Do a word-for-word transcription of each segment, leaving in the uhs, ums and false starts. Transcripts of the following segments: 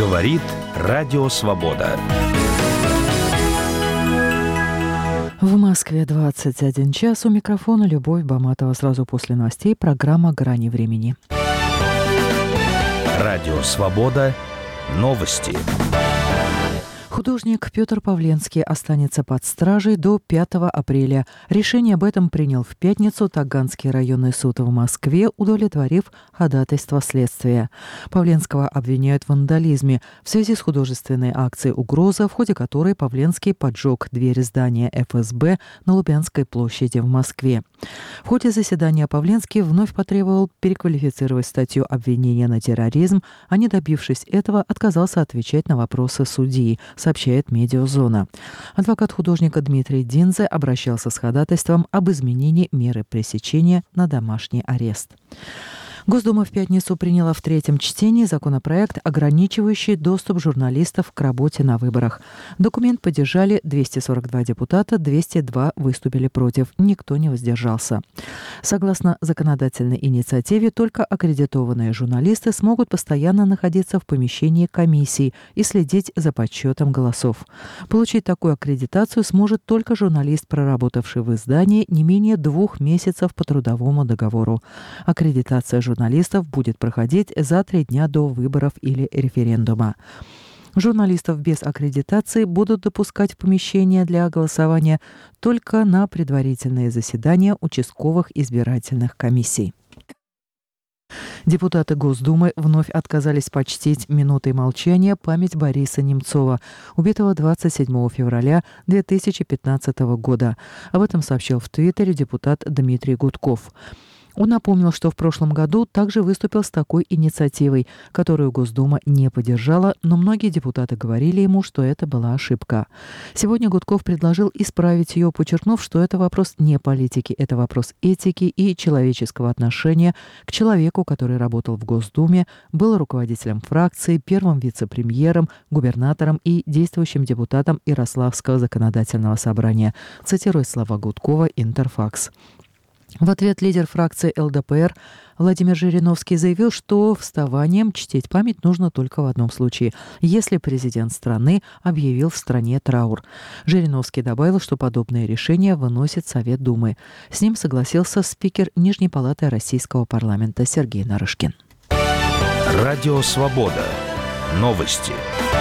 Говорит Радио Свобода. В Москве двадцать один час. У микрофона Любовь Баматова. Сразу после новостей программа «Грани времени». Радио Свобода. Новости. Художник Петр Павленский останется под стражей до пятого апреля. Решение об этом принял в пятницу Таганский районный суд в Москве, удовлетворив ходатайство следствия. Павленского обвиняют в вандализме в связи с художественной акцией «Угроза», в ходе которой Павленский поджег дверь здания эф эс бэ на Лубянской площади в Москве. В ходе заседания Павленский вновь потребовал переквалифицировать статью обвинения на терроризм, а не добившись этого, отказался отвечать на вопросы судьи, сообщает «Медиазона». Адвокат художника Дмитрий Динзе обращался с ходатайством об изменении меры пресечения на домашний арест. Госдума в пятницу приняла в третьем чтении законопроект, ограничивающий доступ журналистов к работе на выборах. Документ поддержали двести сорок два депутата, двести два выступили против, никто не воздержался. Согласно законодательной инициативе, только аккредитованные журналисты смогут постоянно находиться в помещении комиссии и следить за подсчетом голосов. Получить такую аккредитацию сможет только журналист, проработавший в издании не менее двух месяцев по трудовому договору. Аккредитация журналистов журналистов будет проходить за три дня до выборов или референдума. Журналистов без аккредитации будут допускать в помещение для голосования только на предварительные заседания участковых избирательных комиссий. Депутаты Госдумы вновь отказались почтить минутой молчания память Бориса Немцова, убитого двадцать седьмого февраля две тысячи пятнадцатого года. Об этом сообщил в Твиттере депутат Дмитрий Гудков. Он напомнил, что в прошлом году также выступил с такой инициативой, которую Госдума не поддержала, но многие депутаты говорили ему, что это была ошибка. Сегодня Гудков предложил исправить ее, подчеркнув, что это вопрос не политики, это вопрос этики и человеческого отношения к человеку, который работал в Госдуме, был руководителем фракции, первым вице-премьером, губернатором и действующим депутатом Ярославского законодательного собрания, цитируя слова Гудкова «Интерфакс». В ответ лидер фракции эл дэ пэ эр Владимир Жириновский заявил, что вставанием чтить память нужно только в одном случае, если президент страны объявил в стране траур. Жириновский добавил, что подобное решение выносит Совет Думы. С ним согласился спикер Нижней палаты Российского парламента Сергей Нарышкин. Радио Свобода. Новости.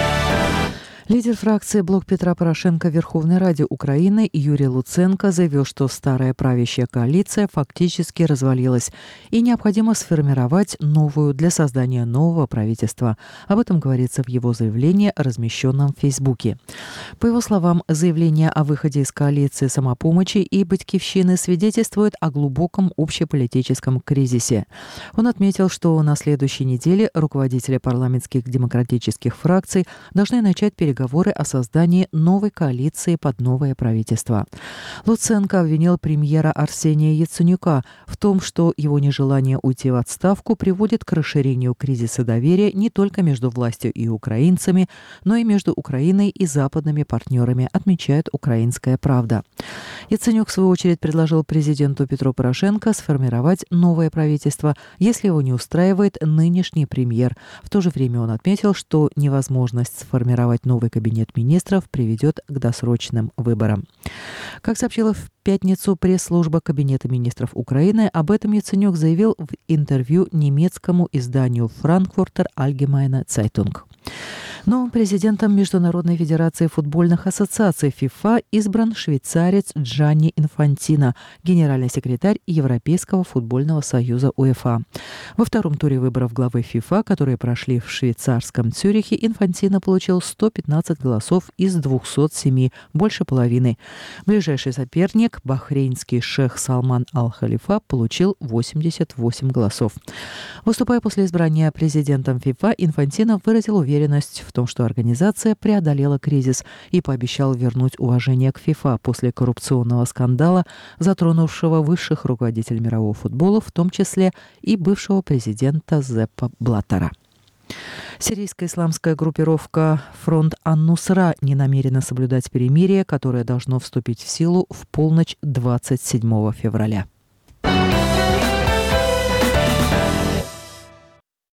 Лидер фракции «Блок Петра Порошенко» в Верховной Раде Украины Юрий Луценко заявил, что старая правящая коалиция фактически развалилась и необходимо сформировать новую для создания нового правительства. Об этом говорится в его заявлении, размещенном в Фейсбуке. По его словам, заявление о выходе из коалиции «Самопомощи» и «Батькивщины» свидетельствует о глубоком общеполитическом кризисе. Он отметил, что на следующей неделе руководители парламентских демократических фракций должны начать переговоры Переговоры о создании новой коалиции под новое правительство. Луценко обвинил премьера Арсения Яценюка в том, что его нежелание уйти в отставку приводит к расширению кризиса доверия не только между властью и украинцами, но и между Украиной и западными партнерами, отмечает «Украинская правда». Яценюк, в свою очередь, предложил президенту Петру Порошенко сформировать новое правительство, если его не устраивает нынешний премьер. В то же время он отметил, что невозможность сформировать новый кабинет министров приведет к досрочным выборам. Как сообщила в пятницу пресс-служба Кабинета министров Украины, об этом Яценюк заявил в интервью немецкому изданию Frankfurter Allgemeine Zeitung. Новым президентом Международной федерации футбольных ассоциаций ФИФА избран швейцарец Джанни Инфантино, генеральный секретарь Европейского футбольного союза УЕФА. Во втором туре выборов главы ФИФА, которые прошли в швейцарском Цюрихе, Инфантино получил сто пятнадцать голосов из двухсот семи, больше половины. Ближайший соперник, бахрейнский шейх Салман Аль-Халифа, получил восемьдесят восемь голосов. Выступая после избрания президентом ФИФА, Инфантино выразил уверенность в том, что организация преодолела кризис, и пообещал вернуть уважение к ФИФА после коррупционного скандала, затронувшего высших руководителей мирового футбола, в том числе и бывшего президента Зеппа Блаттера. Сирийская исламская группировка «Фронт Ан-Нусра» не намерена соблюдать перемирие, которое должно вступить в силу в полночь двадцать седьмого февраля.